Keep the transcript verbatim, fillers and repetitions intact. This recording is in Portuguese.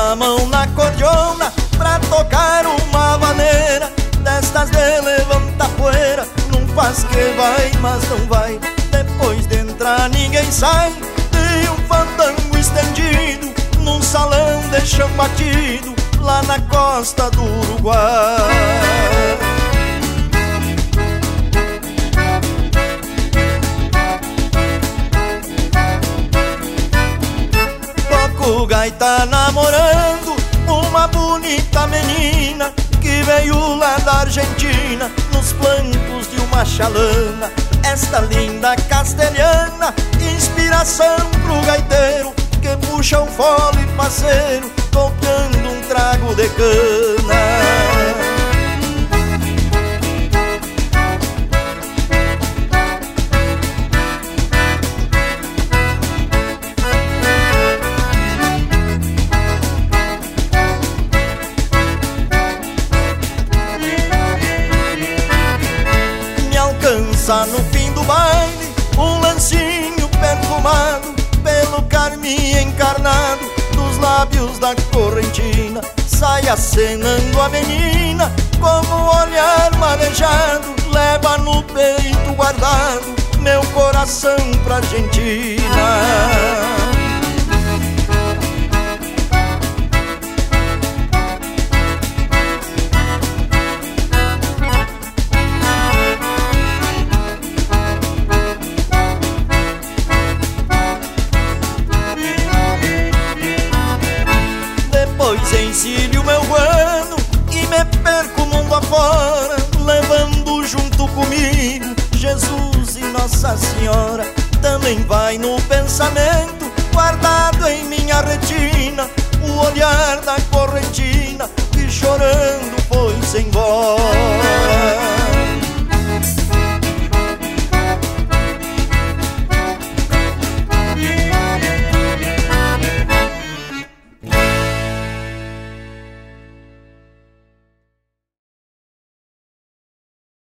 a mão na cordiona pra tocar uma vaneira destas de levantar poeira. Não faz que vai, mas não vai. Depois de entrar ninguém sai. De um fandango estendido num salão de chão batido lá na costa do Uruguai. O gaita namorando uma bonita menina que veio lá da Argentina nos flancos de uma chalana. Esta linda castelhana, inspiração pro gaiteiro que puxa o fole parceiro tocando um trago de cana. No fim do baile, um lancinho perfumado pelo carmim encarnado dos lábios da correntina. Sai acenando a menina como um olhar manejado, leva no peito guardado meu coração pra Argentina. Encilho meu guano e me perco o mundo afora, levando junto comigo Jesus e Nossa Senhora. Também vai no pensamento, guardado em minha retina, o olhar da correntina que chorando foi-se embora.